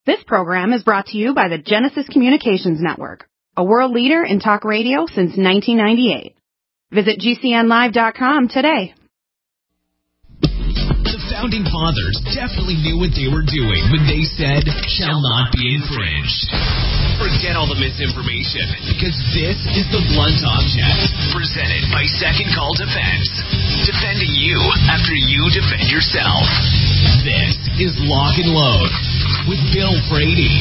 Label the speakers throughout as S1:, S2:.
S1: This program is brought to you by the Genesis Communications Network, a world leader in talk radio since 1998. Visit GCNlive.com today.
S2: The Founding Fathers definitely knew what they were doing when they said, shall not be infringed. Forget all the misinformation, because this is the Blunt Object, presented by Second Call Defense. Defending you after you defend yourself. This is Lock and Load with Bill Frady.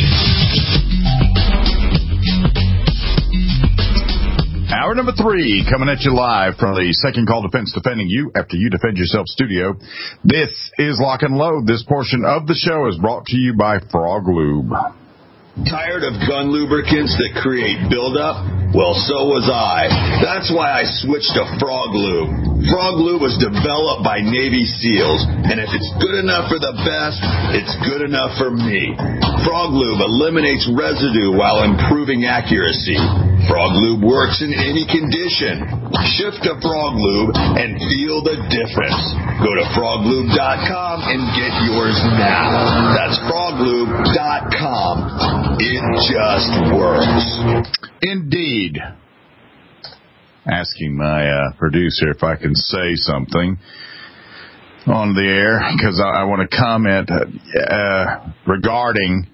S3: Hour number 3 coming at you live from the Second Call Defense, defending you after you defend yourself studio. This is Lock and Load. This portion of the show is brought to you by Frog Lube.
S4: Tired of gun lubricants that create buildup? Well, so was I. That's why I switched to Frog Lube. Frog Lube was developed by Navy SEALs, and if it's good enough for the best, it's good enough for me. Frog Lube eliminates residue while improving accuracy. Frog Lube works in any condition. Shift to Frog Lube and feel the difference. Go to froglube.com and get yours now. That's froglube.com. It just works.
S3: Indeed. Asking my producer if I can say something on the air, because I want to comment regarding...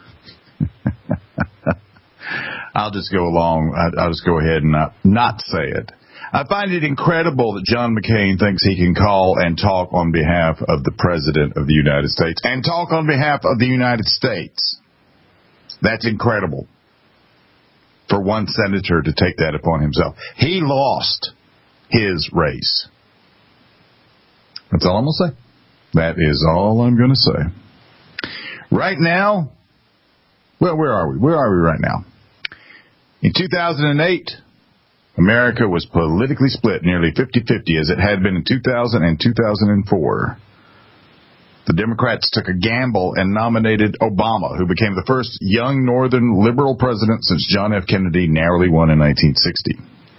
S3: I'll just go along. I'll just go ahead and not say it. I find it incredible that John McCain thinks he can call and talk on behalf of the President of the United States and talk on behalf of the United States. That's incredible for one senator to take that upon himself. He lost his race. That's all I'm going to say. That is all I'm going to say. Right now, well, where are we? Where are we right now? In 2008, America was politically split nearly 50-50 as it had been in 2000 and 2004. The Democrats took a gamble and nominated Obama, who became the first young northern liberal president since John F. Kennedy narrowly won in 1960.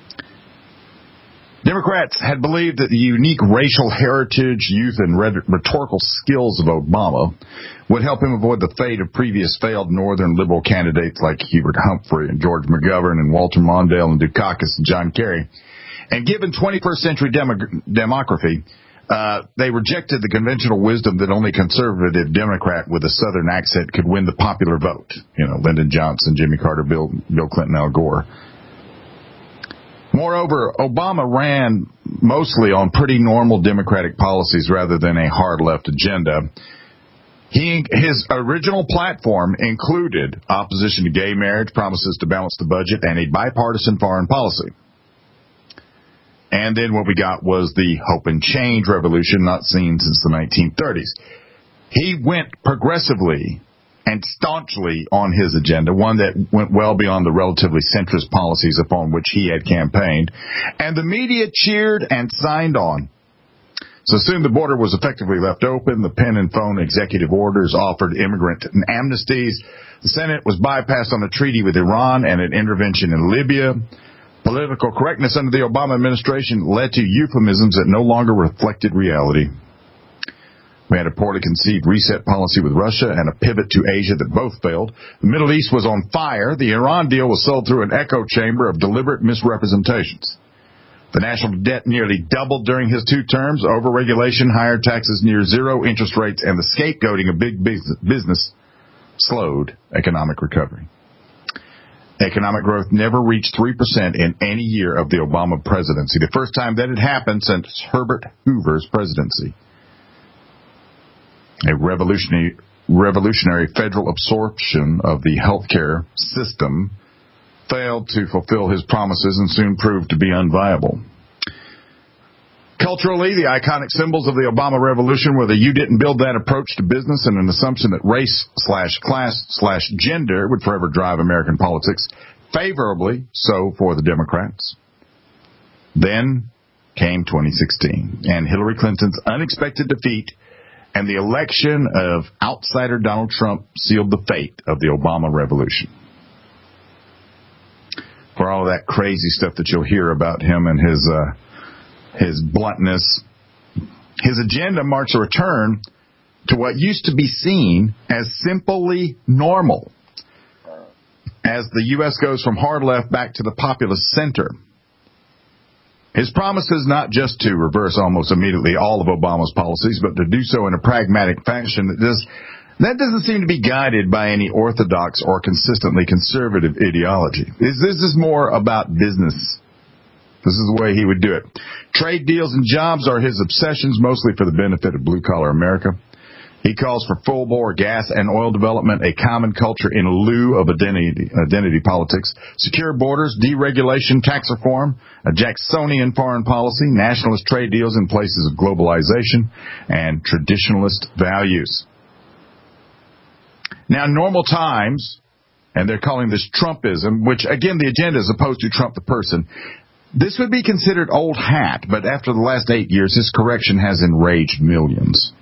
S3: Democrats had believed that the unique racial heritage, youth, and rhetorical skills of Obama would help him avoid the fate of previous failed northern liberal candidates like Hubert Humphrey and George McGovern and Walter Mondale and Dukakis and John Kerry. And given 21st century demography, they rejected the conventional wisdom that only conservative Democrat with a Southern accent could win the popular vote. You know, Lyndon Johnson, Jimmy Carter, Bill Clinton, Al Gore. Moreover, Obama ran mostly on pretty normal Democratic policies rather than a hard left agenda. His original platform included opposition to gay marriage, promises to balance the budget, and a bipartisan foreign policy. And then what we got was the hope and change revolution, not seen since the 1930s. He went progressively and staunchly on his agenda, one that went well beyond the relatively centrist policies upon which he had campaigned, and the media cheered and signed on. So soon the border was effectively left open. The pen and phone executive orders offered immigrant amnesties. The Senate was bypassed on a treaty with Iran and an intervention in Libya. Political correctness under the Obama administration led to euphemisms that no longer reflected reality. We had a poorly conceived reset policy with Russia and a pivot to Asia that both failed. The Middle East was on fire. The Iran deal was sold through an echo chamber of deliberate misrepresentations. The national debt nearly doubled during his 2 terms. Overregulation, higher taxes, near zero interest rates, and the scapegoating of big business slowed economic recovery. Economic growth never reached 3% in any year of the Obama presidency, the first time that had happened since Herbert Hoover's presidency. A revolutionary federal absorption of the healthcare system failed to fulfill his promises and soon proved to be unviable. Culturally, the iconic symbols of the Obama Revolution were the "you didn't build that" approach to business and an assumption that race/class/gender would forever drive American politics, favorably so for the Democrats. Then came 2016, and Hillary Clinton's unexpected defeat and the election of outsider Donald Trump sealed the fate of the Obama Revolution. For all of that crazy stuff that you'll hear about him and his bluntness, his agenda marks a return to what used to be seen as simply normal as the U.S. goes from hard left back to the populist center. His promise is not just to reverse almost immediately all of Obama's policies, but to do so in a pragmatic fashion that doesn't seem to be guided by any orthodox or consistently conservative ideology. This is more about business. This is the way he would do it. Trade deals and jobs are his obsessions, mostly for the benefit of blue-collar America. He calls for full-bore gas and oil development, a common culture in lieu of identity politics, secure borders, deregulation, tax reform, a Jacksonian foreign policy, nationalist trade deals in places of globalization, and traditionalist values. Now, normal times, and they're calling this Trumpism, which, again, the agenda is opposed to Trump the person. This would be considered old hat, but after the last 8 years, his correction has enraged millions.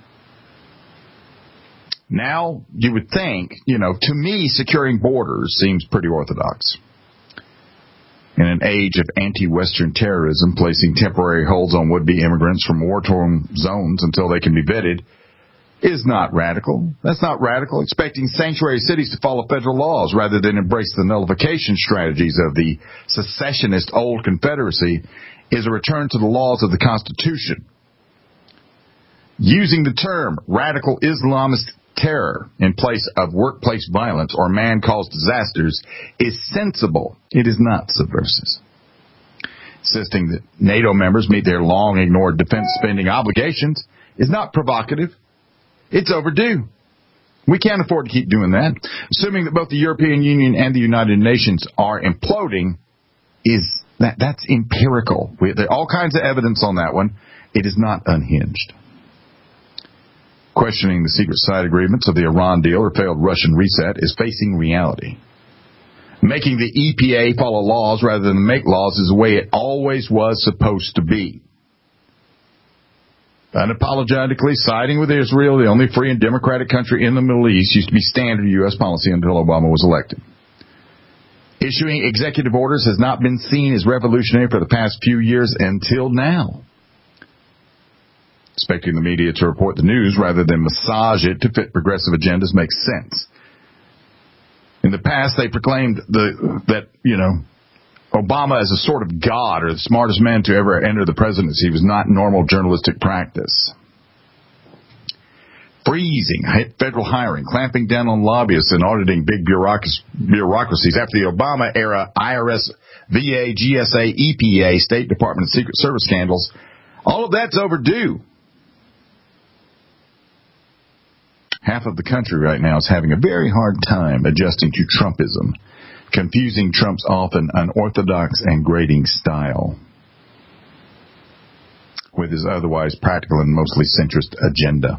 S3: Now, you would think, to me, securing borders seems pretty orthodox. In an age of anti-Western terrorism, placing temporary holds on would-be immigrants from war-torn zones until they can be vetted is not radical. That's not radical. Expecting sanctuary cities to follow federal laws rather than embrace the nullification strategies of the secessionist old Confederacy is a return to the laws of the Constitution. Using the term radical Islamist terror in place of workplace violence or man-caused disasters is sensible. It is not subversive. Insisting that NATO members meet their long-ignored defense spending obligations is not provocative. It's overdue. We can't afford to keep doing that. Assuming that both the European Union and the United Nations are imploding, that's empirical. There are all kinds of evidence on that one. It is not unhinged. Questioning the secret side agreements of the Iran deal or failed Russian reset is facing reality. Making the EPA follow laws rather than make laws is the way it always was supposed to be. Unapologetically siding with Israel, the only free and democratic country in the Middle East, used to be standard U.S. policy until Obama was elected. Issuing executive orders has not been seen as revolutionary for the past few years until now. Expecting the media to report the news rather than massage it to fit progressive agendas makes sense. In the past, they proclaimed that Obama is a sort of god or the smartest man to ever enter the presidency. He was not normal journalistic practice. Freezing federal hiring, clamping down on lobbyists, and auditing big bureaucracies after the Obama-era IRS, VA, GSA, EPA, State Department, and Secret Service scandals. All of that's overdue. Half of the country right now is having a very hard time adjusting to Trumpism, confusing Trump's often unorthodox and grating style with his otherwise practical and mostly centrist agenda.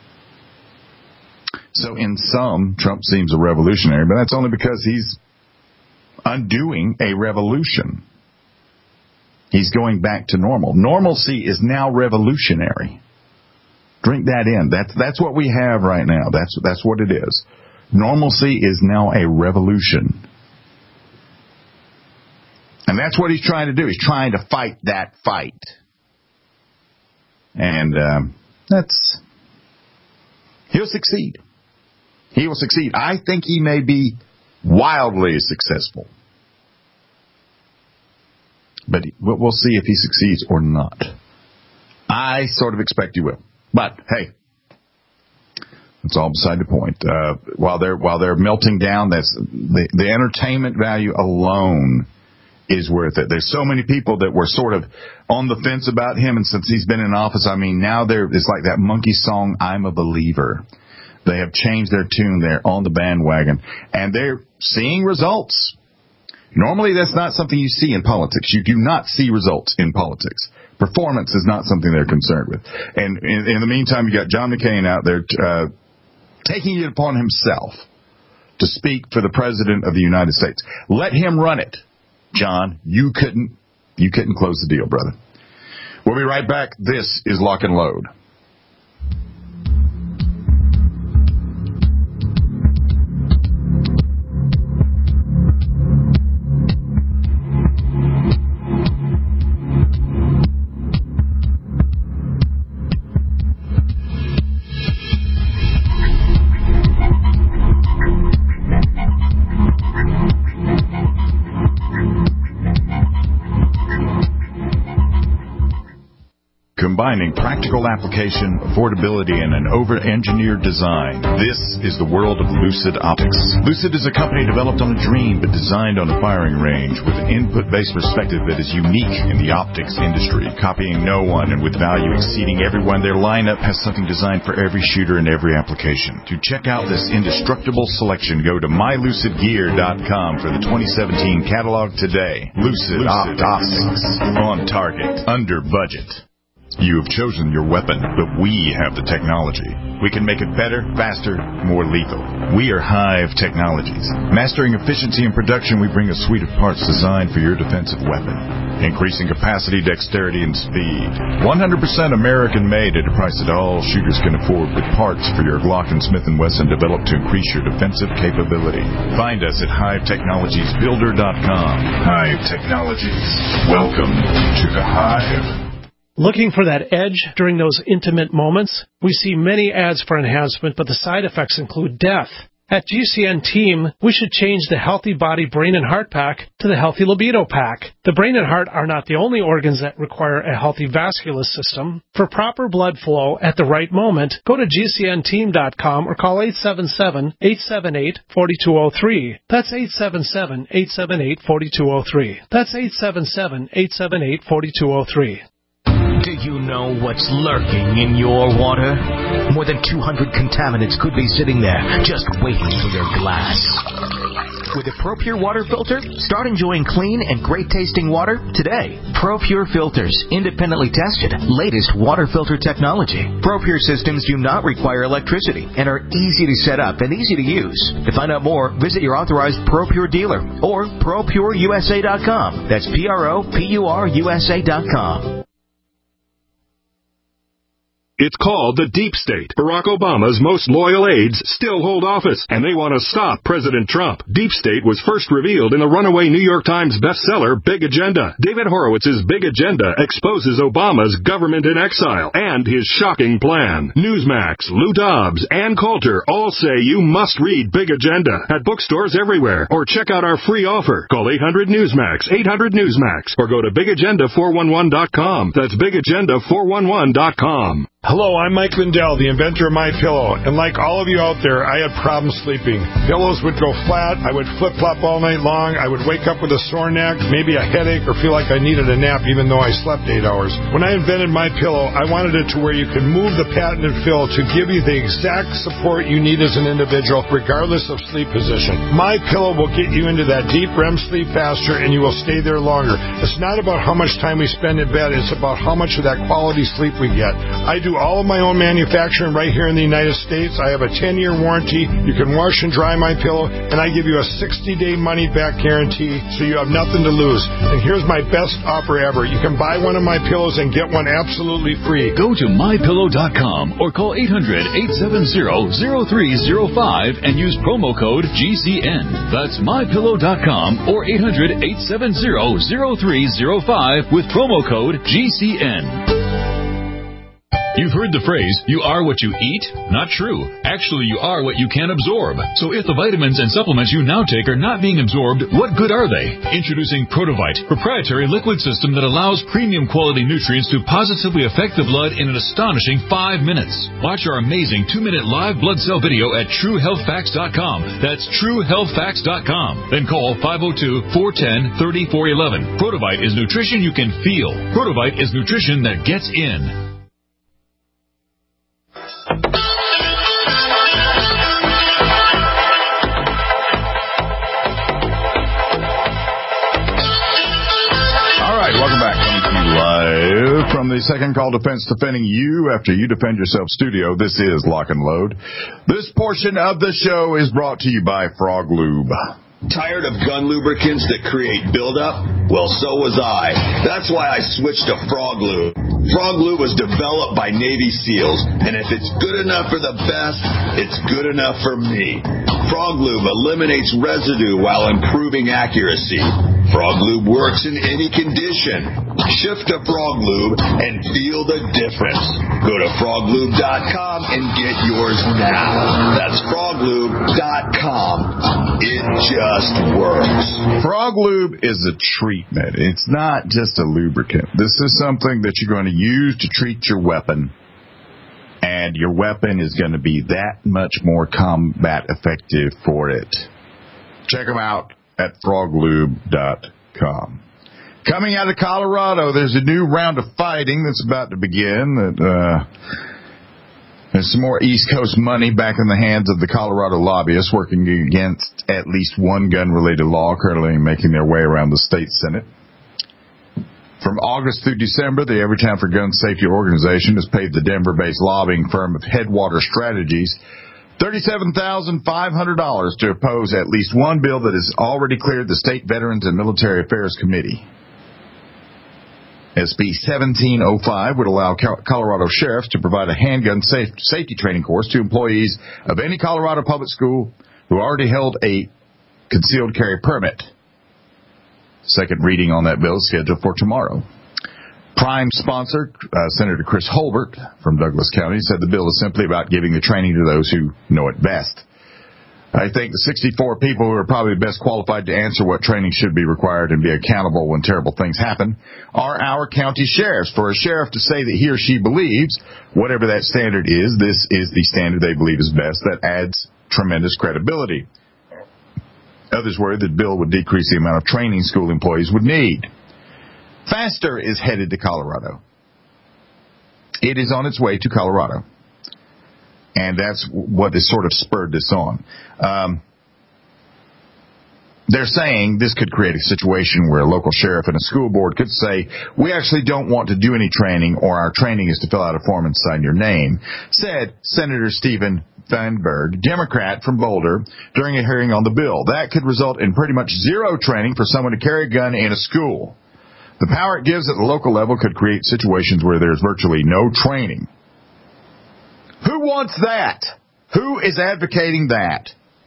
S3: So in sum, Trump seems a revolutionary, but that's only because he's undoing a revolution. He's going back to normal. Normalcy is now revolutionary. Drink that in. That's what we have right now. That's what it is. Normalcy is now a revolution. And that's what he's trying to do. He's trying to fight that fight. And he'll succeed. He will succeed. I think he may be wildly successful. But we'll see if he succeeds or not. I sort of expect he will. But, hey, that's all beside the point. While they're melting down, that's the entertainment value alone is worth it. There's so many people that were sort of on the fence about him, and since he's been in office, now it's like that monkey song, I'm a Believer. They have changed their tune. They're on the bandwagon, and they're seeing results. Normally, that's not something you see in politics. You do not see results in politics. Performance is not something they're concerned with. And in the meantime, you got John McCain out there taking it upon himself to speak for the President of the United States. Let him run it. John, you couldn't close the deal, brother. We'll be right back. This is Lock and Load. combining practical application, affordability, and an over-engineered design. This is the world of Lucid Optics. Lucid is a company developed on a dream but designed on a firing range with an input-based perspective that is unique in the optics industry, copying no one and with value exceeding everyone. Their lineup has something designed for every shooter and every application. To check out this indestructible selection, go to mylucidgear.com for the 2017 catalog today. Lucid Optics. On target. Under budget. You have chosen your weapon, but we have the technology. We can make it better, faster, more lethal. We are Hive Technologies. Mastering efficiency and production, we bring a suite of parts designed for your defensive weapon. Increasing capacity, dexterity, and speed. 100% American-made at a price that all shooters can afford, with parts for your Glock and Smith & Wesson developed to increase your defensive capability. Find us at HiveTechnologiesBuilder.com. Hive Technologies. Welcome to the Hive.
S5: Looking for that edge during those intimate moments? We see many ads for enhancement, but the side effects include death. At GCN Team, we should change the Healthy Body Brain and Heart Pack to the Healthy Libido Pack. The brain and heart are not the only organs that require a healthy vascular system. For proper blood flow at the right moment, go to GCNteam.com or call 877-878-4203. That's 877-878-4203. That's 877-878-4203.
S2: Do you know what's lurking in your water? More than 200 contaminants could be sitting there, just waiting for your glass. With a ProPure water filter, start enjoying clean and great-tasting water today. ProPure filters, independently tested, latest water filter technology. ProPure systems do not require electricity and are easy to set up and easy to use. To find out more, visit your authorized ProPure dealer or ProPureUSA.com. That's ProPureUSA.com.
S6: It's called the Deep State. Barack Obama's most loyal aides still hold office, and they want to stop President Trump. Deep State was first revealed in the runaway New York Times bestseller, Big Agenda. David Horowitz's Big Agenda exposes Obama's government in exile and his shocking plan. Newsmax, Lou Dobbs, Ann Coulter all say you must read Big Agenda at bookstores everywhere, or check out our free offer. Call 800-NEWSMAX, 800-NEWSMAX, or go to BigAgenda411.com. That's BigAgenda411.com.
S7: Hello, I'm Mike Lindell, the inventor of MyPillow, and like all of you out there, I had problems sleeping. Pillows would go flat, I would flip-flop all night long, I would wake up with a sore neck, maybe a headache, or feel like I needed a nap even though I slept 8 hours. When I invented MyPillow, I wanted it to where you could move the patented fill to give you the exact support you need as an individual, regardless of sleep position. MyPillow will get you into that deep REM sleep faster, and you will stay there longer. It's not about how much time we spend in bed, it's about how much of that quality sleep we get. I do all of my own manufacturing right here in the United States. I have a 10-year warranty. You can wash and dry my pillow, and I give you a 60-day money-back guarantee, so you have nothing to lose. And here's my best offer ever. You can buy one of my pillows and get one absolutely free.
S8: Go to mypillow.com or call 800-870-0305 and use promo code GCN. That's mypillow.com or 800-870-0305 with promo code GCN. You've heard the phrase, you are what you eat? Not true. Actually, you are what you can absorb. So if the vitamins and supplements you now take are not being absorbed, what good are they? Introducing Protovite, proprietary liquid system that allows premium quality nutrients to positively affect the blood in an astonishing 5 minutes. Watch our amazing 2-minute live blood cell video at TrueHealthFacts.com. That's TrueHealthFacts.com. Then call 502-410-3411. Protovite is nutrition you can feel. Protovite is nutrition that gets in.
S3: Welcome back. Coming to you live from the Second Call Defense, defending you after you defend yourself studio. This is Lock and Load. This portion of the show is brought to you by Frog Lube.
S4: Tired of gun lubricants that create buildup? Well, so was I. That's why I switched to Frog Lube. Frog Lube was developed by Navy SEALs, and if it's good enough for the best, it's good enough for me. Frog Lube eliminates residue while improving accuracy. Frog Lube works in any condition. Shift to Frog Lube and feel the difference. Go to froglube.com and get yours now. That's froglube.com. It just works.
S3: Frog Lube is a treatment. It's not just a lubricant. This is something that you're going to use to treat your weapon. And your weapon is going to be that much more combat effective for it. Check them out at froglube.com. Coming out of Colorado, there's a new round of fighting that's about to begin. There's some more East Coast money back in the hands of the Colorado lobbyists working against at least one gun-related law currently making their way around the state Senate. From August through December, the Everytown for Gun Safety organization has paid the Denver-based lobbying firm of Headwater Strategies $37,500 to oppose at least one bill that has already cleared the State Veterans and Military Affairs Committee. SB 1705 would allow Colorado sheriffs to provide a handgun safety training course to employees of any Colorado public school who already held a concealed carry permit. Second reading on that bill is scheduled for tomorrow. Prime sponsor, Senator Chris Holbert from Douglas County, said the bill is simply about giving the training to those who know it best. I think the 64 people who are probably best qualified to answer what training should be required and be accountable when terrible things happen are our county sheriffs. For a sheriff to say that he or she believes, whatever that standard is, this is the standard they believe is best, that adds tremendous credibility. Others worry that the bill would decrease the amount of training school employees would need. Faster is headed to Colorado. It is on its way to Colorado. And that's what has sort of spurred this on. They're saying this could create a situation where a local sheriff and a school board could say, we actually don't want to do any training, or our training is to fill out a form and sign your name, said Senator Stephen Feinberg, Democrat from Boulder, during a hearing on the bill. That could result in pretty much zero training for someone to carry a gun in a school. The power it gives at the local level could create situations where there's virtually no training. Who wants that? Who is advocating that?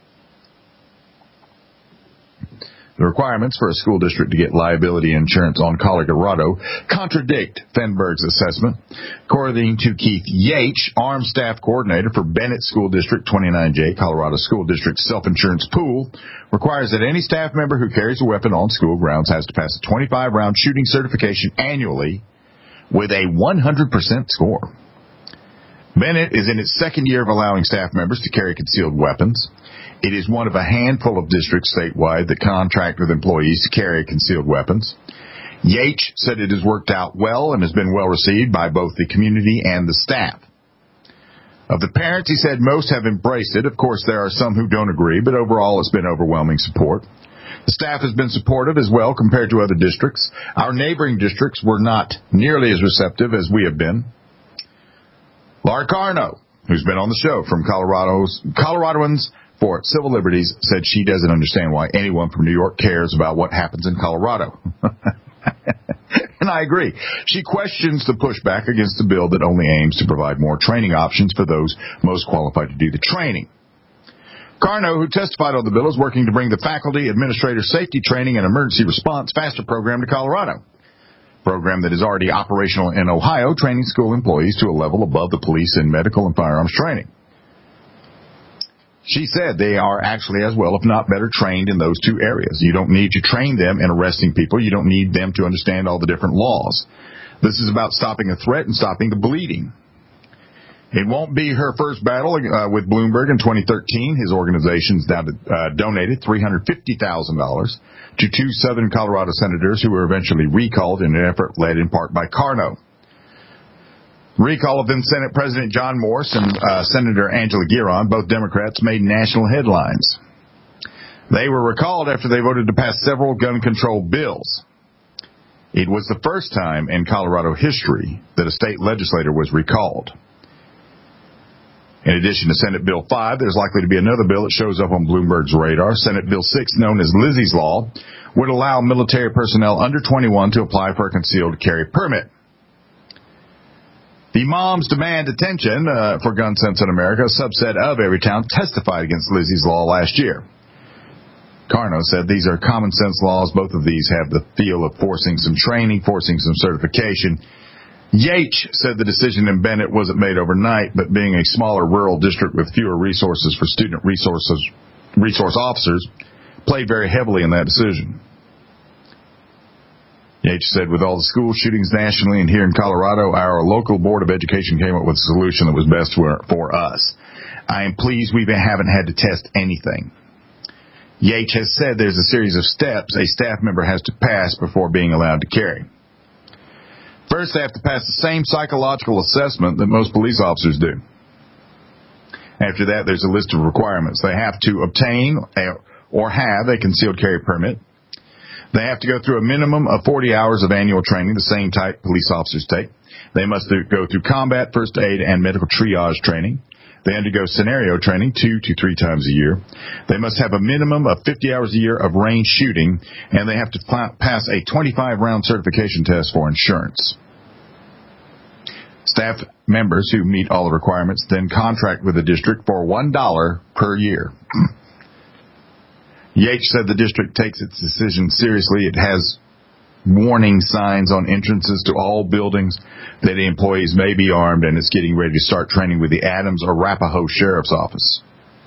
S3: The requirements for a school district to get liability insurance on Colorado contradict Fenberg's assessment. According to Keith Yates, Armed Staff Coordinator for Bennett School District 29J, Colorado School District's self-insurance pool requires that any staff member who carries a weapon on school grounds has to pass a 25-round shooting certification annually with a 100% score. Bennett is in its second year of allowing staff members to carry concealed weapons. It is one of a handful of districts statewide that contract with employees to carry concealed weapons. Yates said it has worked out well and has been well received by both the community and the staff. Of the parents, he said most have embraced it. Of course, there are some who don't agree, but overall it's been overwhelming support. The staff has been supportive as well compared to other districts. Our neighboring districts were not nearly as receptive as we have been. Laura Carno, who's been on the show from Coloradoans for Civil Liberties, said she doesn't understand why anyone from New York cares about what happens in Colorado. And I agree. She questions the pushback against the bill that only aims to provide more training options for those most qualified to do the training. Carno, who testified on the bill, is working to bring the Faculty Administrator Safety Training and Emergency Response FASTA program to Colorado. Program that is already operational in Ohio, training school employees to a level above the police in medical and firearms training. She said they are actually as well, if not better, trained in those two areas. You don't need to train them in arresting people. You don't need them to understand all the different laws. This is about stopping a threat and stopping the bleeding. It won't be her first battle with Bloomberg in 2013. His organization's donated $350,000 to two Southern Colorado senators who were eventually recalled in an effort led in part by Carno. Recall of then Senate President John Morse and Senator Angela Giron, both Democrats, made national headlines. They were recalled after they voted to pass several gun control bills. It was the first time in Colorado history that a state legislator was recalled. In addition to Senate Bill 5, there's likely to be another bill that shows up on Bloomberg's radar. Senate Bill 6, known as Lizzie's Law, would allow military personnel under 21 to apply for a concealed carry permit. The Moms Demand Attention for Gun Sense in America, a subset of Everytown, testified against Lizzie's Law last year. Carno said these are common sense laws. Both of these have the feel of forcing some training, forcing some certification. Yates said the decision in Bennett wasn't made overnight, but being a smaller rural district with fewer resources for student resources resource officers played very heavily in that decision. Yates said, with all the school shootings nationally and here in Colorado, our local Board of Education came up with a solution that was best for us. I am pleased we haven't had to test anything. Yates has said there's a series of steps a staff member has to pass before being allowed to carry. First, they have to pass the same psychological assessment that most police officers do. After that, there's a list of requirements. They have to obtain or have a concealed carry permit. They have to go through a minimum of 40 hours of annual training, the same type police officers take. They must go through combat, first aid, and medical triage training. They undergo scenario training 2 to 3 times a year. They must have a minimum of 50 hours a year of range shooting, and they have to pass a 25-round certification test for insurance. Staff members who meet all the requirements then contract with the district for $1 per year. Yates said the district takes its decision seriously. It has warning signs on entrances to all buildings that the employees may be armed, and it's getting ready to start training with the Adams Arapahoe Sheriff's Office.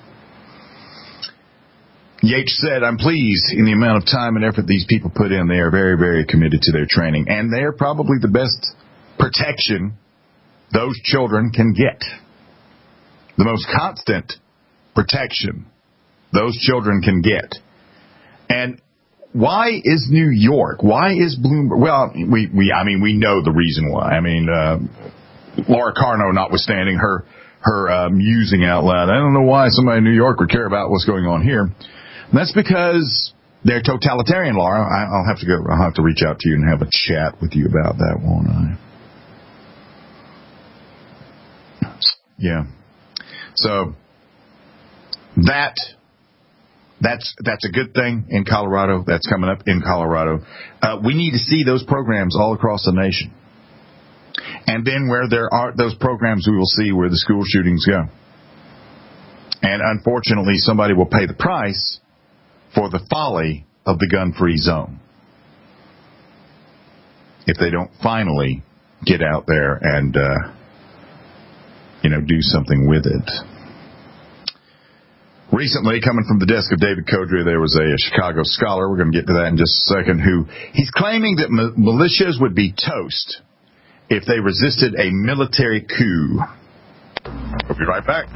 S3: Yates said, I'm pleased in the amount of time and effort these people put in. They are very, very committed to their training, and they are probably the best protection those children can get. The most constant protection those children can get. And why is New York? Why is Bloomberg? Well, we know the reason why. I mean, Laura Carno, notwithstanding her musing out loud, I don't know why somebody in New York would care about what's going on here. And that's because they're totalitarian, Laura. I'll have to reach out to you and have a chat with you about that, won't I? Yeah. So that's a good thing in Colorado. That's coming up in Colorado. We need to see those programs all across the nation. And then where there are those programs, we will see where the school shootings go. And unfortunately, somebody will pay the price for the folly of the gun-free zone if they don't finally get out there and do something with it. Recently, coming from the desk of David Codrea, there was a Chicago scholar, we're going to get to that in just a second, he's claiming that militias would be toast if they resisted a military coup. We'll be right back.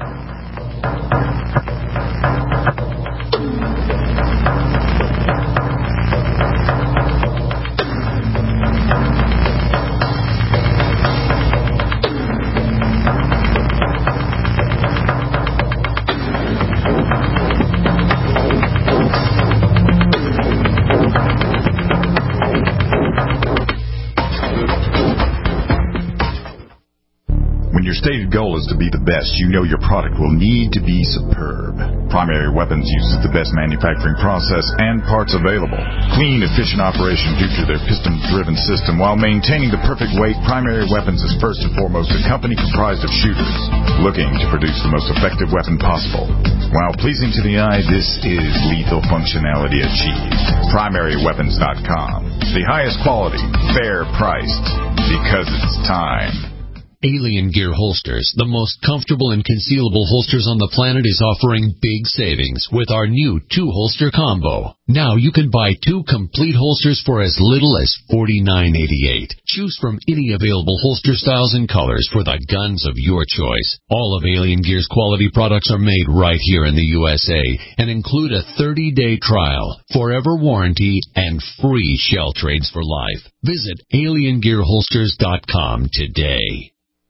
S3: Stated goal is to be the best. You know your product will need to be superb. Primary Weapons uses the best manufacturing process and parts available. Clean, efficient operation due to their piston-driven system. While maintaining the perfect weight, Primary Weapons is first and foremost a company comprised of shooters looking to produce the most effective weapon possible. While pleasing to the eye, this is lethal functionality achieved. PrimaryWeapons.com. The highest quality, fair priced, because it's time.
S2: Alien Gear Holsters, the most comfortable and concealable holsters on the planet, is offering big savings with our new 2-holster combo. Now you can buy 2 complete holsters for as little as $49.88. Choose from any available holster styles and colors for the guns of your choice. All of Alien Gear's quality products are made right here in the USA and include a 30-day trial, forever warranty, and free shell trades for life. Visit aliengearholsters.com today.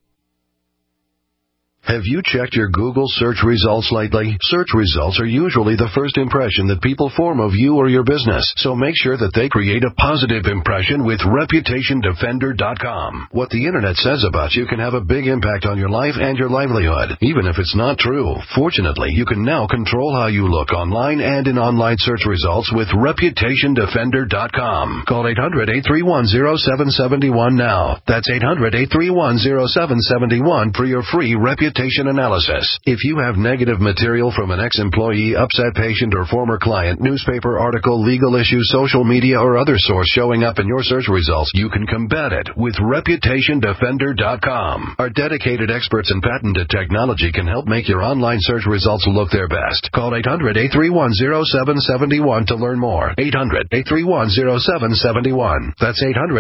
S9: Have you checked your Google search results lately? Search results are usually the first impression that people form of you or your business, so make sure that they create a positive impression with ReputationDefender.com. What the Internet says about you can have a big impact on your life and your livelihood, even if it's not true. Fortunately, you can now control how you look online and in online search results with ReputationDefender.com. Call 800-831-0771 now. That's 800-831-0771 for your free Reputation reputation analysis. If you have negative material from an ex-employee, upset patient, or former client, newspaper article, legal issue, social media, or other source showing up in your search results, you can combat it with ReputationDefender.com. Our dedicated experts in patented technology can help make your online search results look their best. Call 800-831-0771 to learn more. 800-831-0771. That's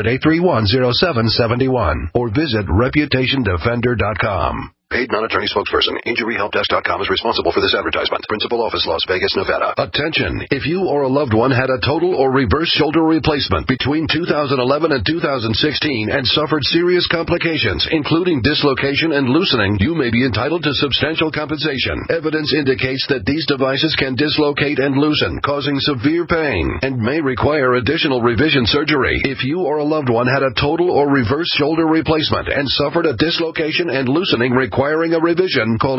S9: 800-831-0771. Or visit ReputationDefender.com. Paid non-attorney spokesperson. InjuryHelpDesk.com is responsible for this advertisement. Principal office, Las Vegas, Nevada. Attention! If you or a loved one had a total or reverse shoulder replacement between 2011 and 2016 and suffered serious complications, including dislocation and loosening, you may be entitled to substantial compensation. Evidence indicates that these devices can dislocate and loosen, causing severe pain, and may require additional revision surgery. If you or a loved one had a total or reverse shoulder replacement and suffered a dislocation and loosening requiring a revision, call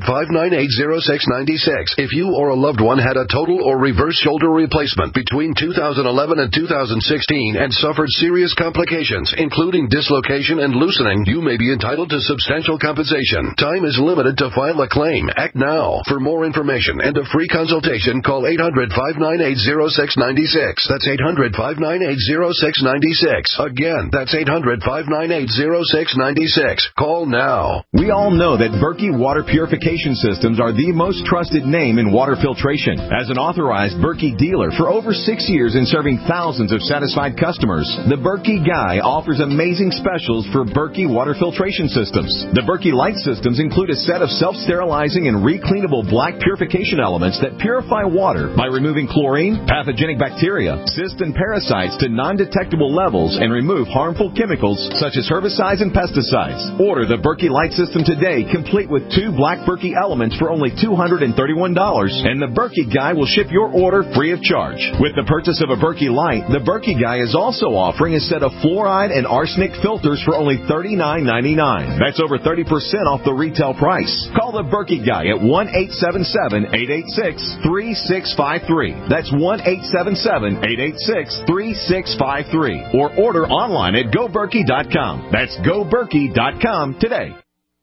S9: 800-598-0696. If you or a loved one had a total or reverse shoulder replacement between 2011 and 2016 and suffered serious complications, including dislocation and loosening, you may be entitled to substantial compensation. Time is limited to file a claim. Act now. For more information and a free consultation, call 800-598-0696. That's 800-598-0696. Again, that's 800-598-0696. Call now.
S10: We all know that Berkey Water Purification Systems are the most trusted name in water filtration. As an authorized Berkey dealer for over 6 years and serving thousands of satisfied customers, the Berkey Guy offers amazing specials for Berkey Water Filtration Systems. The Berkey Light Systems include a set of self-sterilizing and recleanable black purification elements that purify water by removing chlorine, pathogenic bacteria, cysts, and parasites to non-detectable levels and remove harmful chemicals such as herbicides and pesticides. Order the Berkey Light System today, complete with 2 black Berkey elements for only $231, and the Berkey Guy will ship your order free of charge. With the purchase of a Berkey Light, the Berkey Guy is also offering a set of fluoride and arsenic filters for only $39.99. That's over 30% off the retail price. Call the Berkey Guy at 1-877-886-3653. That's 1-877-886-3653. Or order online at GoBerkey.com. That's GoBerkey.com today.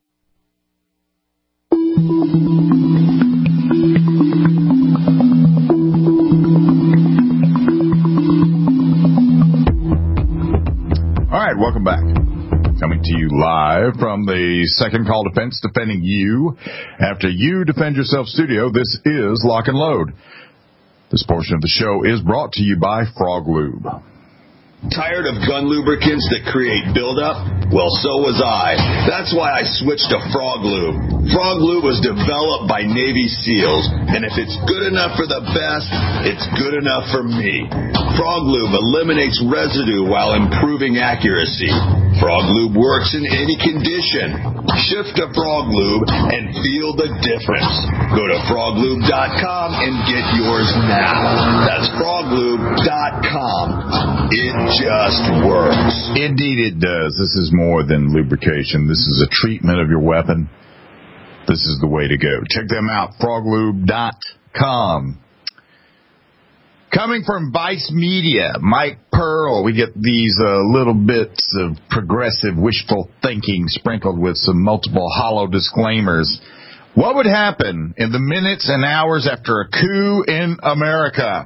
S3: All right, welcome back. Coming to you live from the Second Call Defense, defending you after you defend yourself studio. This is Lock and Load. This portion of the show is brought to you by Frog Lube.
S4: Tired of gun lubricants that create buildup? Well, so was I. That's why I switched to Frog Lube. Frog Lube was developed by Navy SEALs, and if it's good enough for the best, it's good enough for me. Frog Lube eliminates residue while improving accuracy. Frog Lube works in any condition. Shift to Frog Lube and feel the difference. Go to froglube.com and get yours now. That's froglube.com. It just works.
S3: Indeed it does. This is more than lubrication. This is a treatment of your weapon. This is the way to go. Check them out, froglube.com. Coming from Vice Media, Mike Pearl. We get these little bits of progressive wishful thinking sprinkled with some multiple hollow disclaimers. What would happen in the minutes and hours after a coup in America?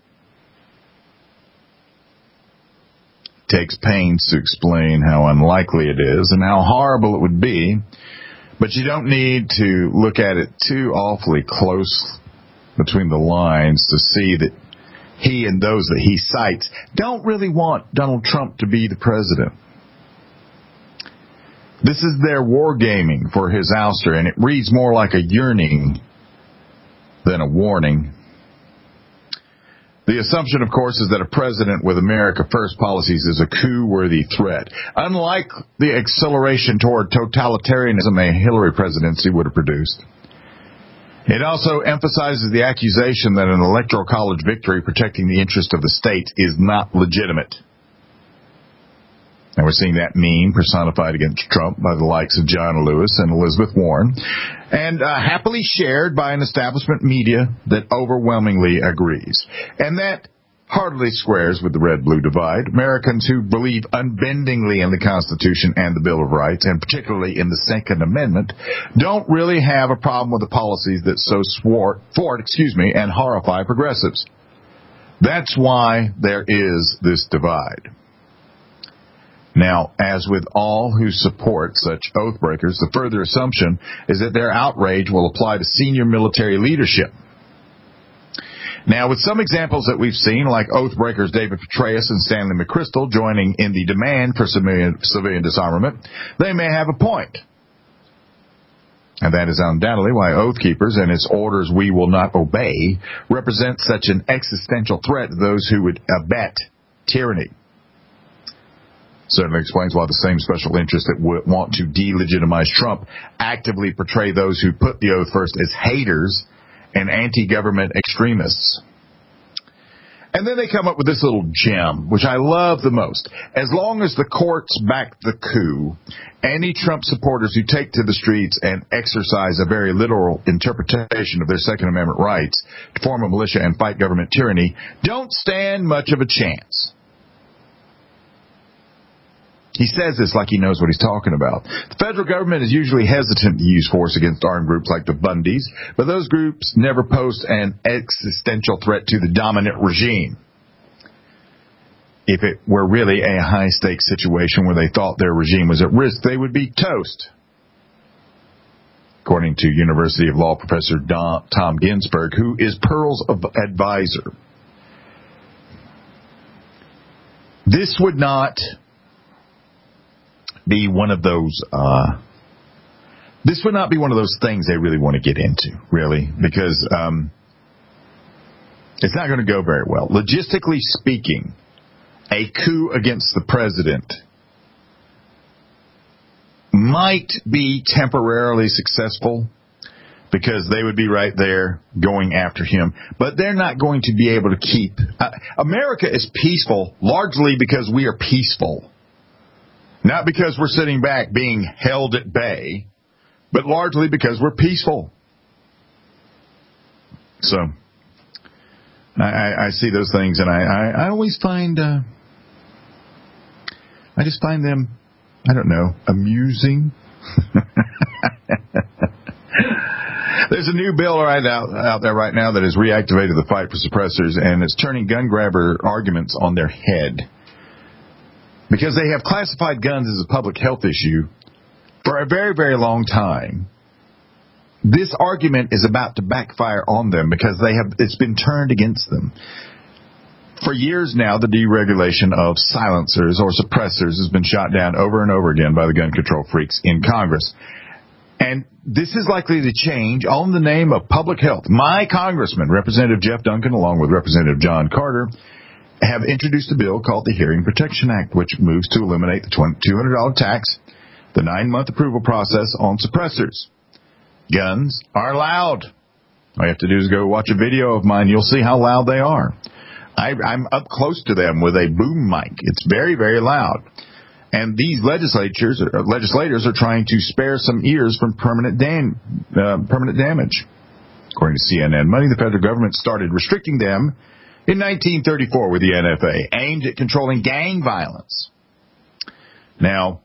S3: Takes pains to explain how unlikely it is and how horrible it would be, but you don't need to look at it too awfully close between the lines to see that he and those that he cites don't really want Donald Trump to be the president. This is their wargaming for his ouster, and it reads more like a yearning than a warning. The assumption, of course, is that a president with America First policies is a coup-worthy threat, unlike the acceleration toward totalitarianism a Hillary presidency would have produced. It also emphasizes the accusation that an electoral college victory protecting the interest of the state is not legitimate. And we're seeing that meme personified against Trump by the likes of John Lewis and Elizabeth Warren, and happily shared by an establishment media that overwhelmingly agrees. And that hardly squares with the red-blue divide. Americans who believe unbendingly in the Constitution and the Bill of Rights, and particularly in the Second Amendment, don't really have a problem with the policies that so thwart and horrify progressives. That's why there is this divide. Now, as with all who support such oath breakers, the further assumption is that their outrage will apply to senior military leadership. Now, with some examples that we've seen, like oath breakers David Petraeus and Stanley McChrystal joining in the demand for civilian disarmament, they may have a point. And that is undoubtedly why Oath Keepers and its orders we will not obey represent such an existential threat to those who would abet tyranny. Certainly explains why the same special interests that want to delegitimize Trump actively portray those who put the oath first as haters and anti-government extremists. And then they come up with this little gem, which I love the most. As long as the courts back the coup, any Trump supporters who take to the streets and exercise a very literal interpretation of their Second Amendment rights to form a militia and fight government tyranny don't stand much of a chance. He says this like he knows what he's talking about. The federal government is usually hesitant to use force against armed groups like the Bundys, but those groups never pose an existential threat to the dominant regime. If it were really a high-stakes situation where they thought their regime was at risk, they would be toast. According to University of Law professor Tom Ginsburg, who is Pearl's advisor. This would not be one of those, this would not be one of those things they really want to get into, really, because it's not going to go very well. Logistically speaking, a coup against the president might be temporarily successful because they would be right there going after him, but they're not going to be able to keep... America is peaceful largely because we are peaceful. Not because we're sitting back being held at bay, but largely because we're peaceful. So, I see those things, and I always find, I just find them, I don't know, amusing. There's a new bill out there right now that has reactivated the fight for suppressors, and it's turning gun grabber arguments on their head. Because they have classified guns as a public health issue for a very, very long time. This argument is about to backfire on them because it's been turned against them. For years now, the deregulation of silencers or suppressors has been shot down over and over again by the gun control freaks in Congress. And this is likely to change all in the name of public health. My congressman, Representative Jeff Duncan, along with Representative John Carter, have introduced a bill called the Hearing Protection Act, which moves to eliminate the $200 tax, the 9-month approval process on suppressors. Guns are loud. All you have to do is go watch a video of mine. You'll see how loud they are. I'm up close to them with a boom mic. It's very, very loud. And these legislators are trying to spare some ears from permanent damage. According to CNN Money, the federal government started restricting them in 1934 with the NFA, aimed at controlling gang violence. Now,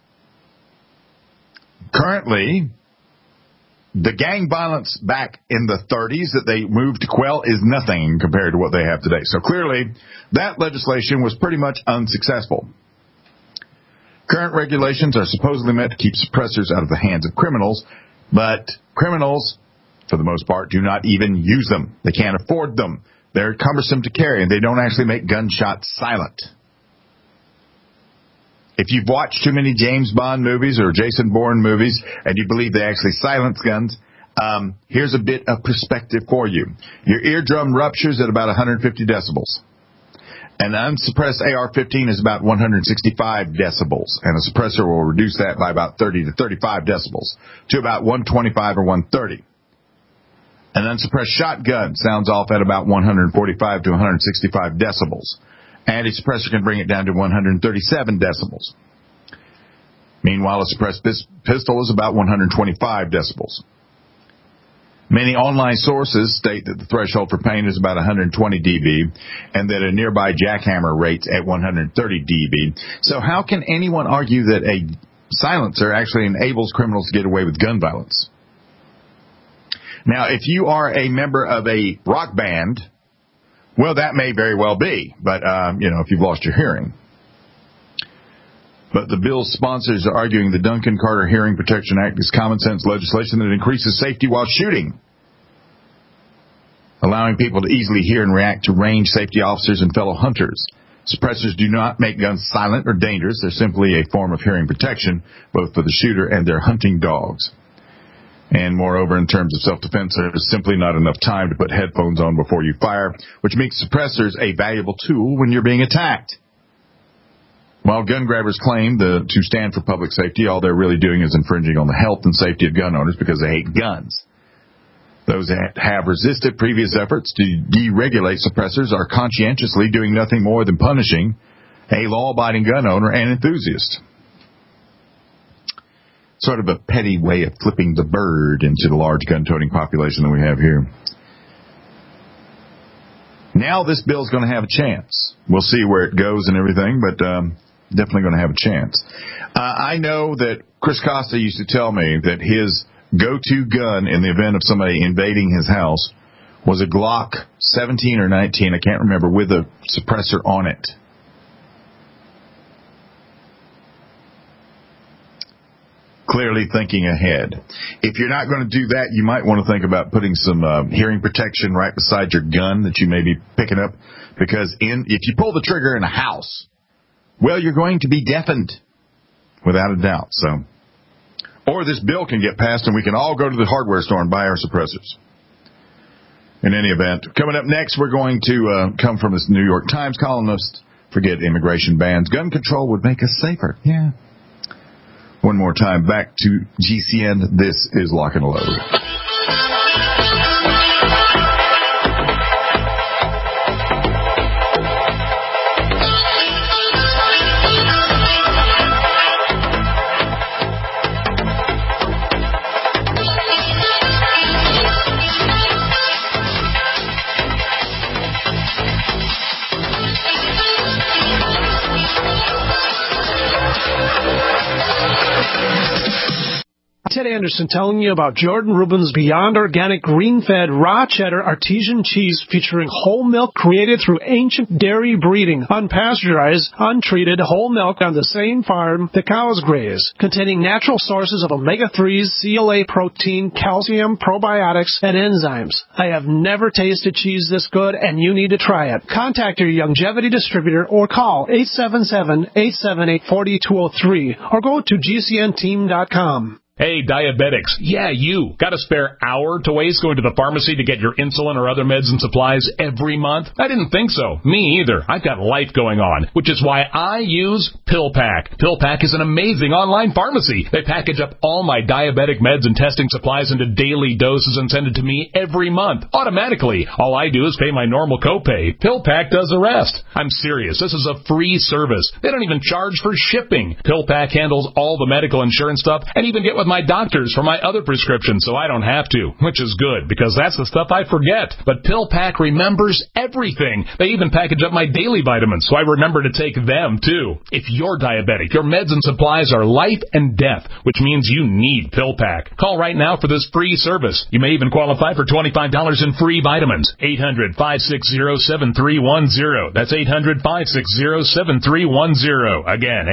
S3: currently, the gang violence back in the 30s that they moved to quell is nothing compared to what they have today. So clearly, that legislation was pretty much unsuccessful. Current regulations are supposedly meant to keep suppressors out of the hands of criminals, but criminals, for the most part, do not even use them. They can't afford them. They're cumbersome to carry, and they don't actually make gunshots silent. If you've watched too many James Bond movies or Jason Bourne movies, and you believe they actually silence guns, here's a bit of perspective for you. Your eardrum ruptures at about 150 decibels. An unsuppressed AR-15 is about 165 decibels, and a suppressor will reduce that by about 30 to 35 decibels to about 125 or 130. An unsuppressed shotgun sounds off at about 145 to 165 decibels. And a suppressor can bring it down to 137 decibels. Meanwhile, a suppressed pistol is about 125 decibels. Many online sources state that the threshold for pain is about 120 dB and that a nearby jackhammer rates at 130 dB. So how can anyone argue that a silencer actually enables criminals to get away with gun violence? Now, if you are a member of a rock band, well, that may very well be, but, if you've lost your hearing. But the bill's sponsors are arguing the Duncan Carter Hearing Protection Act is common sense legislation that increases safety while shooting, allowing people to easily hear and react to range safety officers and fellow hunters. Suppressors do not make guns silent or dangerous. They're simply a form of hearing protection, both for the shooter and their hunting dogs. And moreover, in terms of self-defense, there's simply not enough time to put headphones on before you fire, which makes suppressors a valuable tool when you're being attacked. While gun grabbers claim to stand for public safety, all they're really doing is infringing on the health and safety of gun owners because they hate guns. Those that have resisted previous efforts to deregulate suppressors are conscientiously doing nothing more than punishing a law-abiding gun owner and enthusiast. Sort of a petty way of flipping the bird into the large gun-toting population that we have here. Now this bill's going to have a chance. We'll see where it goes and everything, but definitely going to have a chance. I know that Chris Costa used to tell me that his go-to gun in the event of somebody invading his house was a Glock 17 or 19, I can't remember, with a suppressor on it. Clearly thinking ahead. If you're not going to do that, you might want to think about putting some hearing protection right beside your gun that you may be picking up, because if you pull the trigger in a house, well, you're going to be deafened, without a doubt. Or this bill can get passed and we can all go to the hardware store and buy our suppressors. In any event, coming up next, we're going to come from this New York Times columnist. Forget immigration bans. Gun control would make us safer. Yeah. One more time, back to GCN. This is Lock and Load.
S5: Ted Anderson telling you about Jordan Rubin's Beyond Organic Green-Fed Raw Cheddar Artesian Cheese featuring whole milk created through ancient dairy breeding, unpasteurized, untreated whole milk on the same farm the cows graze, containing natural sources of omega-3s, CLA protein, calcium, probiotics, and enzymes. I have never tasted cheese this good, and you need to try it. Contact your Youngevity distributor or call 877-878-4203 or go to GCNteam.com.
S11: Hey, diabetics. Yeah, you. Got a spare hour to waste going to the pharmacy to get your insulin or other meds and supplies every month? I didn't think so. Me either. I've got life going on, which is why I use PillPack. PillPack is an amazing online pharmacy. They package up all my diabetic meds and testing supplies into daily doses and send it to me every month, automatically. All I do is pay my normal copay. PillPack does the rest. I'm serious. This is a free service. They don't even charge for shipping. PillPack handles all the medical insurance stuff and even get with my doctors for my other prescriptions so I don't have to, which is good because that's the stuff I forget. But PillPack remembers everything. They even package up my daily vitamins so I remember to take them too. If you're diabetic, your meds and supplies are life and death, which means you need PillPack. Call right now for this free service. You may even qualify for $25 in free vitamins. 800-560-7310. That's 800-560-7310. Again,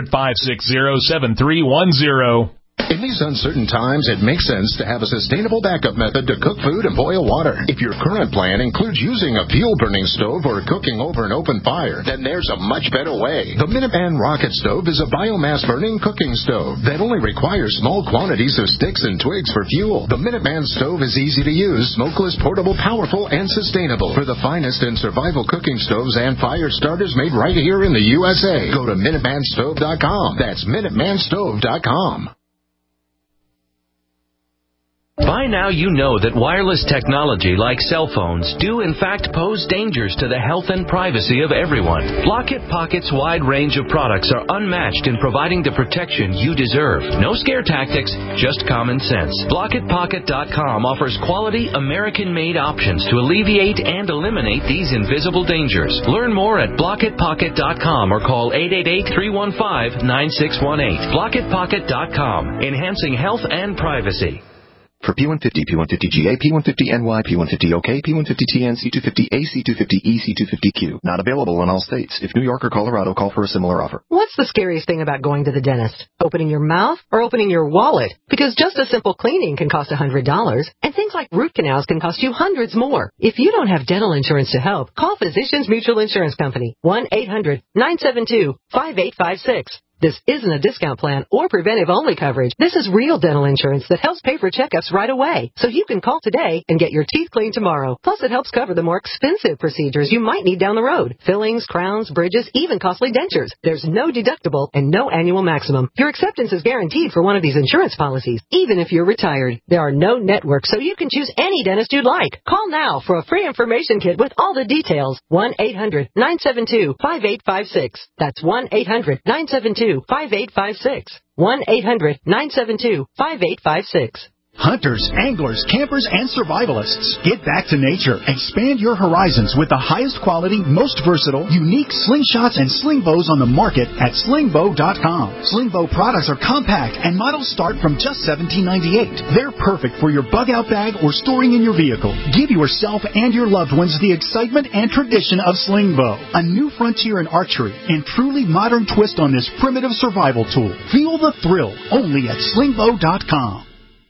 S11: 800-560-7310.
S12: In these uncertain times, it makes sense to have a sustainable backup method to cook food and boil water. If your current plan includes using a fuel-burning stove or cooking over an open fire, then there's a much better way. The Minuteman Rocket Stove is a biomass-burning cooking stove that only requires small quantities of sticks and twigs for fuel. The Minuteman Stove is easy to use, smokeless, portable, powerful, and sustainable. For the finest in survival cooking stoves and fire starters made right here in the USA, go to MinutemanStove.com. That's MinutemanStove.com.
S13: By now you know that wireless technology like cell phones do in fact pose dangers to the health and privacy of everyone. Blockit Pocket's wide range of products are unmatched in providing the protection you deserve. No scare tactics, just common sense. BlockitPocket.com offers quality American-made options to alleviate and eliminate these invisible dangers. Learn more at BlockitPocket.com or call 888-315-9618. BlockitPocket.com, enhancing health and privacy.
S14: For P150, P150GA, P150NY, P150OK, P150TN, C250A, C250E, C250Q. Not available in all states. If New York or Colorado, call for a similar offer.
S15: What's the scariest thing about going to the dentist? Opening your mouth or opening your wallet? Because just a simple cleaning can cost $100, and things like root canals can cost you hundreds more. If you don't have dental insurance to help, call Physicians Mutual Insurance Company, 1-800-972-5856. This isn't a discount plan or preventive-only coverage. This is real dental insurance that helps pay for checkups right away. So you can call today and get your teeth cleaned tomorrow. Plus, it helps cover the more expensive procedures you might need down the road. Fillings, crowns, bridges, even costly dentures. There's no deductible and no annual maximum. Your acceptance is guaranteed for one of these insurance policies, even if you're retired. There are no networks, so you can choose any dentist you'd like. Call now for a free information kit with all the details. 1-800-972-5856. That's 1-800-972-5856. 1-800-972-5856.
S16: Hunters, anglers, campers, and survivalists, get back to nature. Expand your horizons with the highest quality, most versatile, unique slingshots and sling bows on the market at slingbow.com. Slingbow products are compact and models start from just $17.98. They're perfect for your bug out bag or storing in your vehicle. Give yourself and your loved ones the excitement and tradition of Slingbow, a new frontier in archery and truly modern twist on this primitive survival tool. Feel the thrill only at slingbow.com.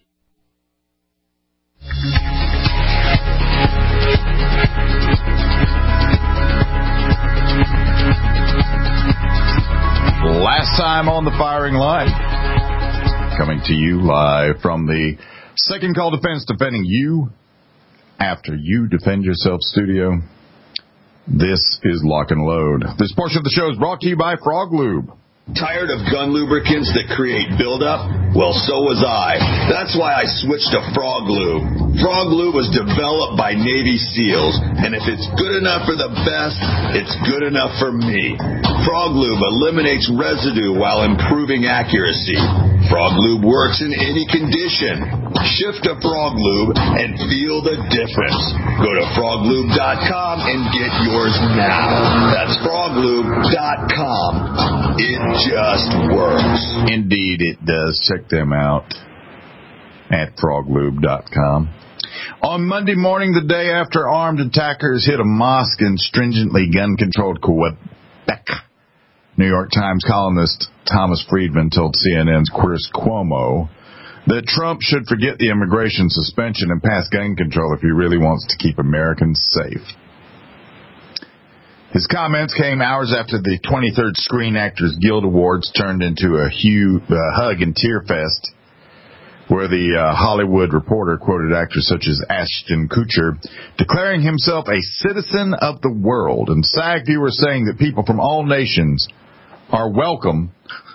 S3: Last time on the firing line, coming to you live from the Second Call Defense, defending you after you defend yourself studio. This is Lock and Load. This portion of the show is brought to you by Frog Lube.
S4: Tired of gun lubricants that create buildup? Well, so was I. That's why I switched to Frog Lube. Frog Lube was developed by Navy SEALs, and if it's good enough for the best, it's good enough for me. Frog Lube eliminates residue while improving accuracy. Frog Lube works in any condition. Shift to Frog Lube and feel the difference. Go to froglube.com and get yours now. That's froglube.com. It just works.
S3: Indeed, it does. Check them out at froglube.com. On Monday morning, the day after armed attackers hit a mosque in stringently gun-controlled Quebec, New York Times columnist Thomas Friedman told CNN's Chris Cuomo that Trump should forget the immigration suspension and pass gun control if he really wants to keep Americans safe. His comments came hours after the 23rd Screen Actors Guild Awards turned into a hug and tear fest, where the Hollywood Reporter quoted actors such as Ashton Kutcher declaring himself a citizen of the world, and SAG viewers saying that people from all nations are welcome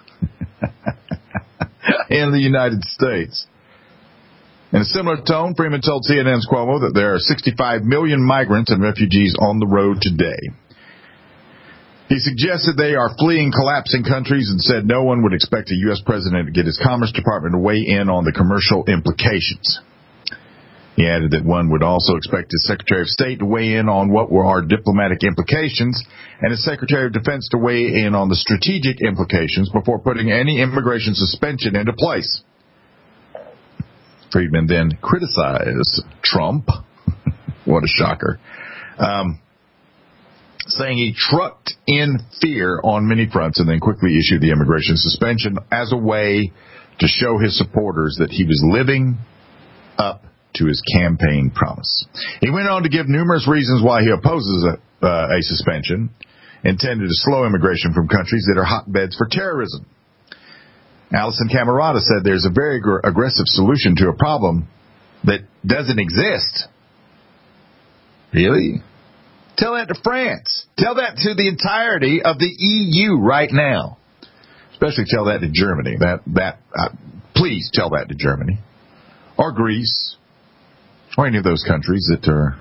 S3: in the United States. In a similar tone, Freeman told CNN's Cuomo that there are 65 million migrants and refugees on the road today. He suggested they are fleeing collapsing countries and said no one would expect a U.S. president to get his Commerce Department to weigh in on the commercial implications. He added that one would also expect his Secretary of State to weigh in on what were our diplomatic implications and his Secretary of Defense to weigh in on the strategic implications before putting any immigration suspension into place. Friedman then criticized Trump. What a shocker. Saying he trucked in fear on many fronts and then quickly issued the immigration suspension as a way to show his supporters that he was living up to his campaign promise. He went on to give numerous reasons why he opposes a suspension intended to slow immigration from countries that are hotbeds for terrorism. Alison Camerata said there's a very aggressive solution to a problem that doesn't exist. Really? Tell that to France. Tell that to the entirety of the EU right now. Especially tell that to Germany. Please tell that to Germany. or Greece, or any of those countries that are,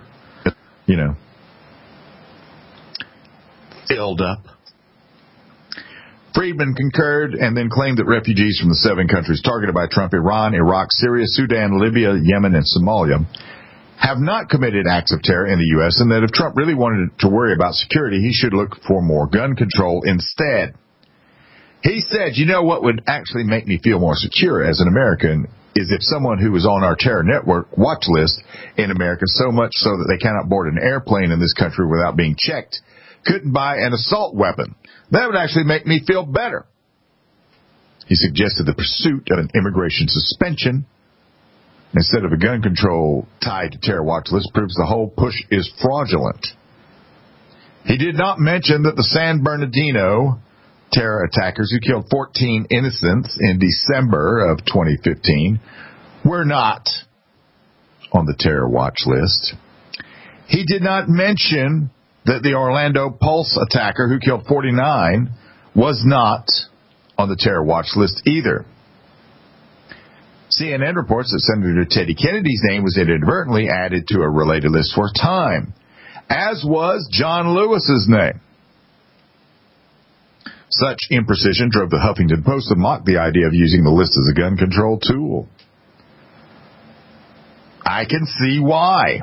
S3: filled up. Friedman concurred and then claimed that refugees from the 7 countries targeted by Trump, Iran, Iraq, Syria, Sudan, Libya, Yemen, and Somalia, have not committed acts of terror in the U.S., and that if Trump really wanted to worry about security, he should look for more gun control instead. He said, what would actually make me feel more secure as an American is if someone who was on our terror network watch list in America, so much so that they cannot board an airplane in this country without being checked, couldn't buy an assault weapon. That would actually make me feel better. He suggested the pursuit of an immigration suspension instead of a gun control tied to terror watch list proves the whole push is fraudulent. He did not mention that the San Bernardino terror attackers who killed 14 innocents in December of 2015 were not on the terror watch list. He did not mention that the Orlando Pulse attacker who killed 49 was not on the terror watch list either. CNN reports that Senator Teddy Kennedy's name was inadvertently added to a related list for a time, as was John Lewis's name. Such imprecision drove the Huffington Post to mock the idea of using the list as a gun control tool. I can see why.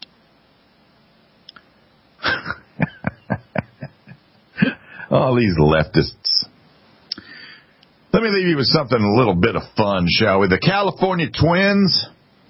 S3: All these leftists. Let me leave you with something, a little bit of fun, shall we? The California twins.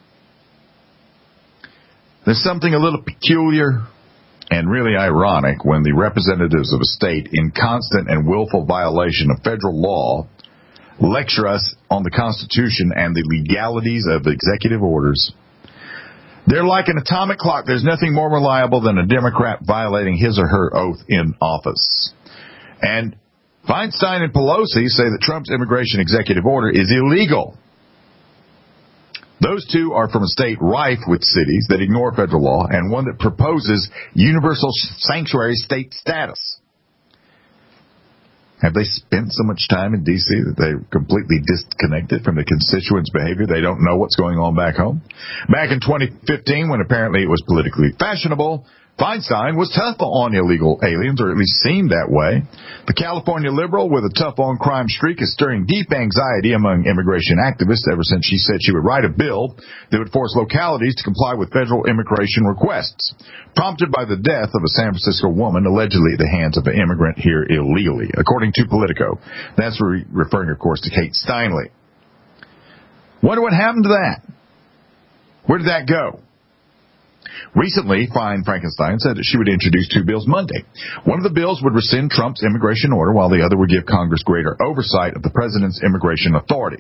S3: There's something a little peculiar and really ironic when the representatives of a state in constant and willful violation of federal law lecture us on the Constitution and the legalities of executive orders. They're like an atomic clock. There's nothing more reliable than a Democrat violating his or her oath in office. And Feinstein and Pelosi say that Trump's immigration executive order is illegal. Those two are from a state rife with cities that ignore federal law and one that proposes universal sanctuary state status. Have they spent so much time in D.C. that they're completely disconnected from the constituents' behavior? They don't know what's going on back home? Back in 2015, when apparently it was politically fashionable, Feinstein was tough on illegal aliens, or at least seemed that way. The California liberal with a tough-on crime streak is stirring deep anxiety among immigration activists ever since she said she would write a bill that would force localities to comply with federal immigration requests, prompted by the death of a San Francisco woman allegedly at the hands of an immigrant here illegally, according to Politico. That's referring, of course, to Kate Steinle. Wonder what happened to that? Where did that go? Recently, Fine Frankenstein said that she would introduce 2 bills Monday. One of the bills would rescind Trump's immigration order, while the other would give Congress greater oversight of the president's immigration authority.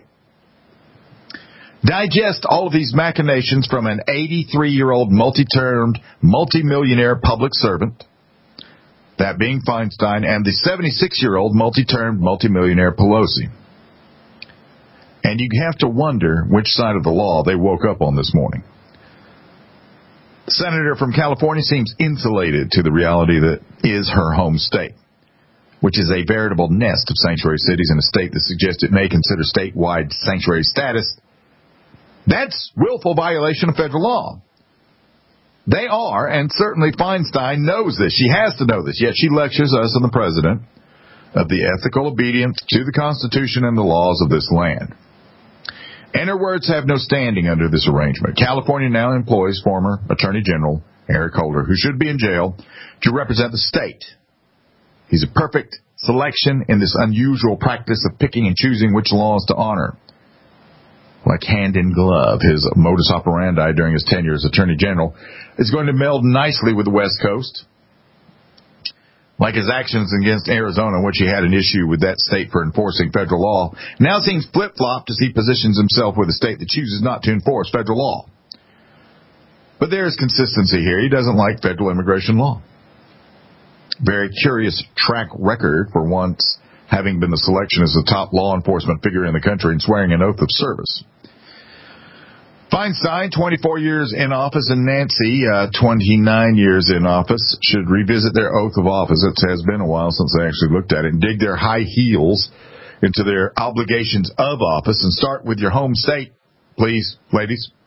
S3: Digest all of these machinations from an 83-year-old multi-termed, multi-millionaire public servant, that being Feinstein, and the 76-year-old multi-termed, multi-millionaire Pelosi. And you have to wonder which side of the law they woke up on this morning. The senator from California seems insulated to the reality that is her home state, which is a veritable nest of sanctuary cities in a state that suggests it may consider statewide sanctuary status. That's willful violation of federal law. They are, and certainly Feinstein knows this. She has to know this, yet she lectures us and the president of the ethical obedience to the Constitution and the laws of this land. And her words have no standing under this arrangement. California now employs former Attorney General Eric Holder, who should be in jail, to represent the state. He's a perfect selection in this unusual practice of picking and choosing which laws to honor. Like hand in glove, his modus operandi during his tenure as Attorney General is going to meld nicely with the West Coast. Like his actions against Arizona, in which he had an issue with that state for enforcing federal law, now seems flip-flopped as he positions himself with a state that chooses not to enforce federal law. But there is consistency here. He doesn't like federal immigration law. Very curious track record for once having been the selection as the top law enforcement figure in the country and swearing an oath of service. Feinstein, 24 years in office, and Nancy, 29 years in office, should revisit their oath of office. It has been a while since they actually looked at it, and dig their high heels into their obligations of office and start with your home state, please, ladies.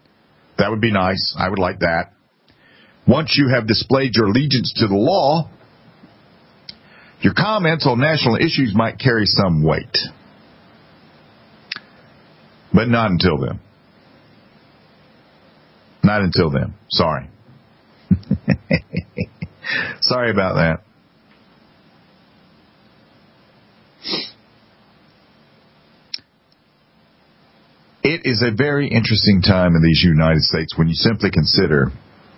S3: That would be nice. I would like that. Once you have displayed your allegiance to the law, your comments on national issues might carry some weight. But not until then. Not until then. Sorry. Sorry about that. It is a very interesting time in these United States when you simply consider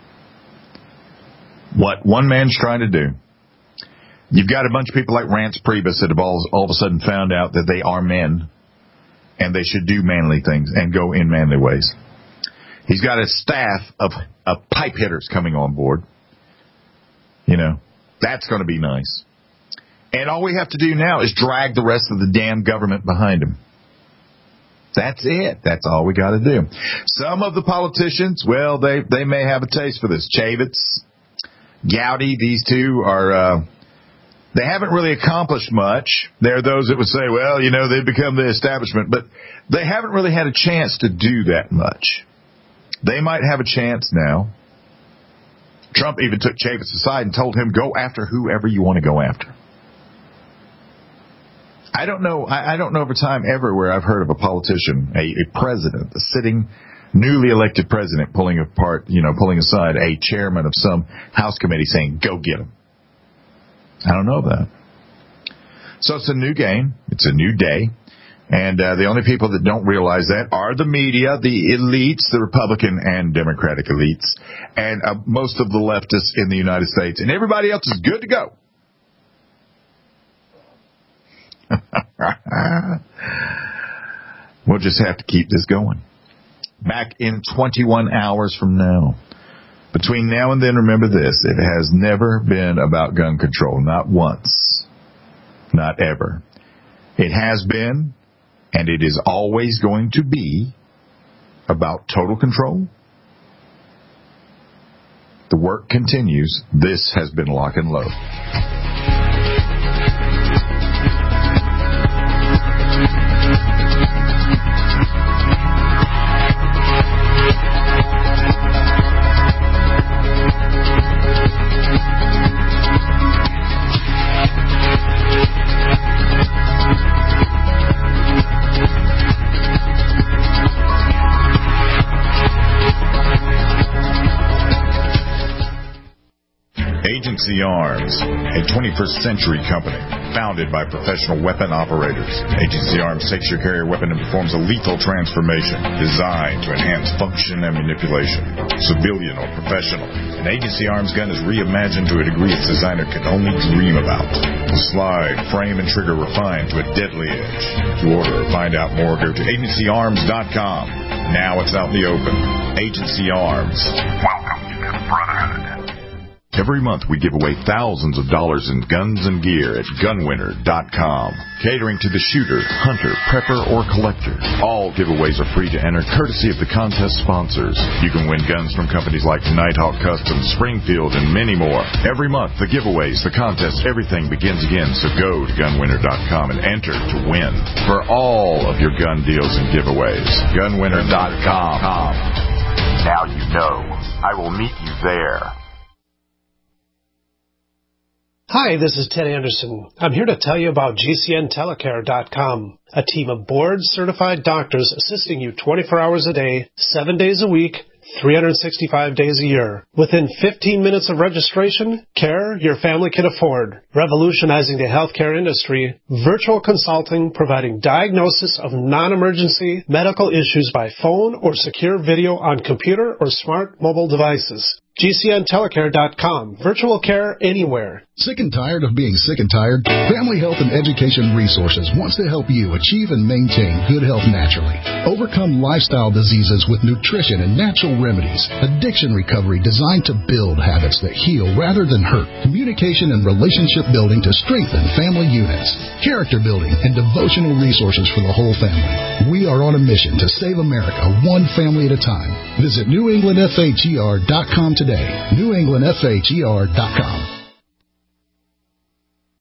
S3: what one man's trying to do. You've got a bunch of people like Rance Priebus that have all of a sudden found out that they are men and they should do manly things and go in manly ways. He's got a staff of pipe hitters coming on board. You know, that's going to be nice. And all we have to do now is drag the rest of the damn government behind him. That's it. That's all we got to do. Some of the politicians, well, they may have a taste for this. Chavitz, Gowdy, these two are, they haven't really accomplished much. There are those that would say, well, you know, they've become the establishment, but they haven't really had a chance to do that much. They might have a chance now. Trump even took Chavitz aside and told him, go after whoever you want to go after. I don't know over time ever where I've heard of a politician, a president, a sitting, newly elected president pulling aside a chairman of some House committee saying, go get him. I don't know that. So it's a new game. It's a new day. And the only people that don't realize that are the media, the elites, the Republican and Democratic elites, and most of the leftists in the United States. And everybody else is good to go. We'll just have to keep this going. Back in 21 hours from now. Between now and then, remember this. It has never been about gun control. Not once. Not ever. It has been, and it is always going to be, about total control. The work continues. This has been Lock and Load. Agency Arms, a 21st century company founded by professional weapon operators. Agency Arms takes your carrier weapon and performs a lethal transformation designed to enhance function and manipulation. Civilian or professional, an Agency Arms gun is reimagined to a degree its designer can only dream about. The slide, frame, and trigger refined to a deadly edge. To order or find out more, go to agencyarms.com. Now it's out in the open. Agency Arms. Welcome to the Brotherhood. Every month we give away thousands of dollars in guns and gear at gunwinner.com. Catering to the shooter, hunter, prepper, or collector. All giveaways are free to enter, courtesy of the contest sponsors. You can win guns from companies like Nighthawk Customs, Springfield, and many more. Every month, the giveaways, the contests, everything begins again. So go to gunwinner.com and enter to win for all of your gun deals and giveaways. Gunwinner.com. Now you know. I will meet you there.
S5: Hi, this is Ted Anderson. I'm here to tell you about GCNtelecare.com, a team of board-certified doctors assisting you 24 hours a day, 7 days a week, 365 days a year. Within 15 minutes of registration, care your family can afford. Revolutionizing the healthcare industry, virtual consulting providing diagnosis of non-emergency medical issues by phone or secure video on computer or smart mobile devices. GCNtelecare.com. Virtual care anywhere.
S17: Sick and tired of being sick and tired? Family Health and Education Resources wants to help you achieve and maintain good health naturally. Overcome lifestyle diseases with nutrition and natural remedies. Addiction recovery designed to build habits that heal rather than hurt. Communication and relationship building to strengthen family units. Character building and devotional resources for the whole family. We are on a mission to save America one family at a time. Visit NewEnglandFHER.com today. NewEnglandFHER.com.